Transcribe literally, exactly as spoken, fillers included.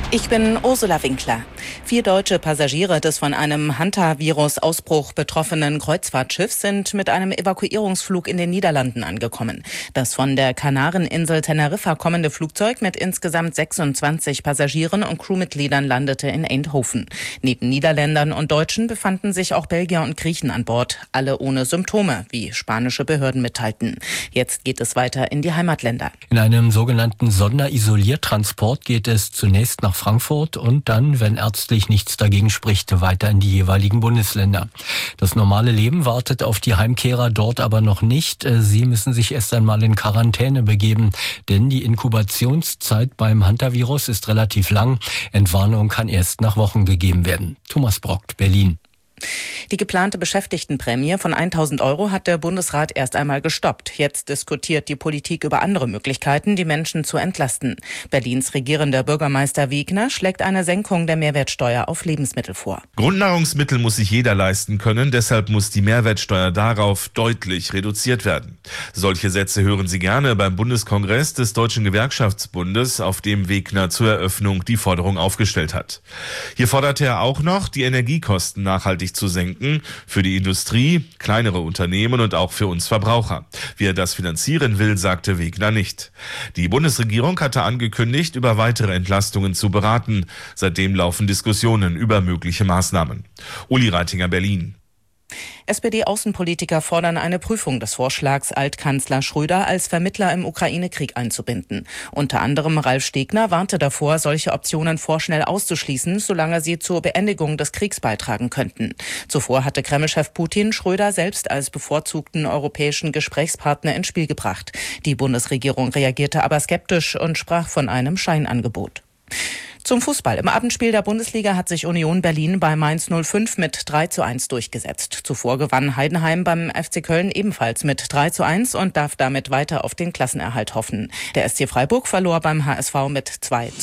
Ich bin Ursula Winkler. Vier deutsche Passagiere des von einem Hantavirus-Ausbruch betroffenen Kreuzfahrtschiffs sind mit einem Evakuierungsflug in den Niederlanden angekommen. Das von der Kanareninsel Teneriffa kommende Flugzeug mit insgesamt sechsundzwanzig Passagieren und Crewmitgliedern landete in Eindhoven. Neben Niederländern und Deutschen befanden sich auch Belgier und Griechen an Bord, alle ohne Symptome, wie spanische Behörden mitteilten. Jetzt geht es weiter in die Heimatländer. In einem sogenannten Sonderisoliertransport geht es zunächst nach Frankfurt und dann, wenn ärztlich nichts dagegen spricht, weiter in die jeweiligen Bundesländer. Das normale Leben wartet auf die Heimkehrer dort aber noch nicht. Sie müssen sich erst einmal in Quarantäne begeben, denn die Inkubationszeit beim Hantavirus ist relativ lang. Entwarnung kann erst nach Wochen gegeben werden. Thomas Brockt, Berlin. Die geplante Beschäftigtenprämie von tausend Euro hat der Bundesrat erst einmal gestoppt. Jetzt diskutiert die Politik über andere Möglichkeiten, die Menschen zu entlasten. Berlins regierender Bürgermeister Wegner schlägt eine Senkung der Mehrwertsteuer auf Lebensmittel vor. Grundnahrungsmittel muss sich jeder leisten können, deshalb muss die Mehrwertsteuer darauf deutlich reduziert werden. Solche Sätze hören Sie gerne beim Bundeskongress des Deutschen Gewerkschaftsbundes, auf dem Wegner zur Eröffnung die Forderung aufgestellt hat. Hier forderte er auch noch, die Energiekosten nachhaltig zu senken, für die Industrie, kleinere Unternehmen und auch für uns Verbraucher. Wie er das finanzieren will, sagte Wegner nicht. Die Bundesregierung hatte angekündigt, über weitere Entlastungen zu beraten. Seitdem laufen Diskussionen über mögliche Maßnahmen. Uli Reitinger, Berlin. S P D-Außenpolitiker fordern eine Prüfung des Vorschlags, Altkanzler Schröder als Vermittler im Ukraine-Krieg einzubinden. Unter anderem Ralf Stegner warnte davor, solche Optionen vorschnell auszuschließen, solange sie zur Beendigung des Kriegs beitragen könnten. Zuvor hatte Kreml-Chef Putin Schröder selbst als bevorzugten europäischen Gesprächspartner ins Spiel gebracht. Die Bundesregierung reagierte aber skeptisch und sprach von einem Scheinangebot. Zum Fußball. Im Abendspiel der Bundesliga hat sich Union Berlin bei Mainz null fünf mit drei zu eins durchgesetzt. Zuvor gewann Heidenheim beim F C Köln ebenfalls mit drei zu eins und darf damit weiter auf den Klassenerhalt hoffen. Der S C Freiburg verlor beim H S V mit zwei zu eins.